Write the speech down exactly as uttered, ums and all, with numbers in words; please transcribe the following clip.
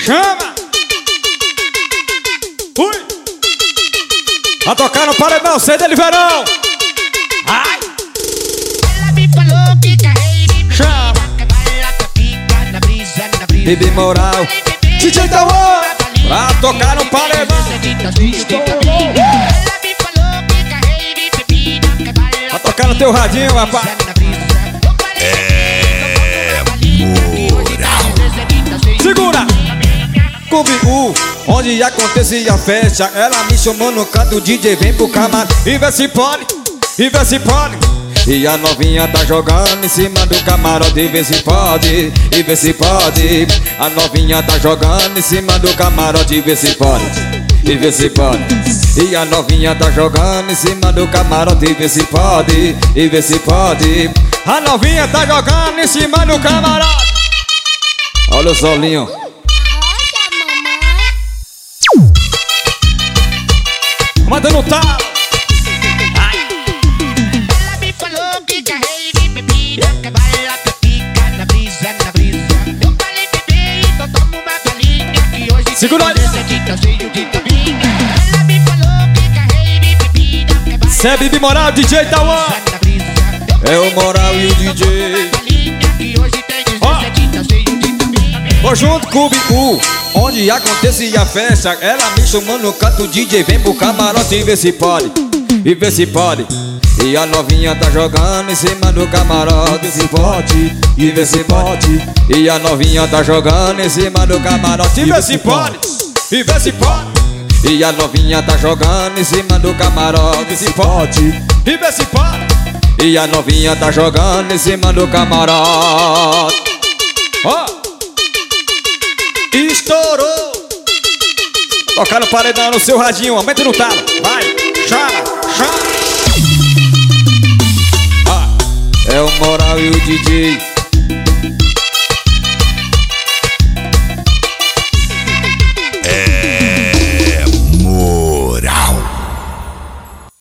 Chama! Ui! Vai tocar no paredão, sei dele verão! Ai! Ela me falou que carreira. Chama! Bibi Moral, D J Tauan, pra tocar no paredão. Pra tocar no teu radinho, rapaz. É Moral. Segura! Clube U, onde acontecia a festa. Ela me chamou no canto, D J vem pro camarim. E vê se pode, e vê se pode. E a novinha tá jogando em cima do camarote. E vê se pode, e vê se pode. A novinha tá jogando em cima do camarote. E vê se pode, e vê se pode. E a novinha tá jogando em cima do camarote. E vê se pode, e vê se pode. A novinha tá jogando em cima do camarote. Olha o solinho. Mandando talo. Ela me falou que carreira e bebida, que bala, que fica na brisa, na brisa. Eu falei, bebê, então toma uma galinha, que hoje segura aí. tá cheio de tampinha. Ela me falou que carreira e bebida, que bala, Cê é Bibi Moral, D J Tauan. na brisa. É o Moral e o D J. Que hoje tem dezessete, tá cheio de tampinha. Vou junto com o Bicu, onde acontecia a festa. Ela me chamou no canto, D J vem pro camarote. E vê se pode, e vê se pode. E a novinha tá jogando em cima do camarote. E se pode, e vê se pode. E a novinha tá jogando em cima do camarote. E vê se pode, e vê se pode. E a novinha tá jogando em cima do camarote. E se pode, e vê se pode. E a novinha tá jogando em cima do camarote. Ó, estourou. Tocar no paredão no seu radinho, aumenta no talo. Vai, chama, chama. Ah, é o Moral e o D J.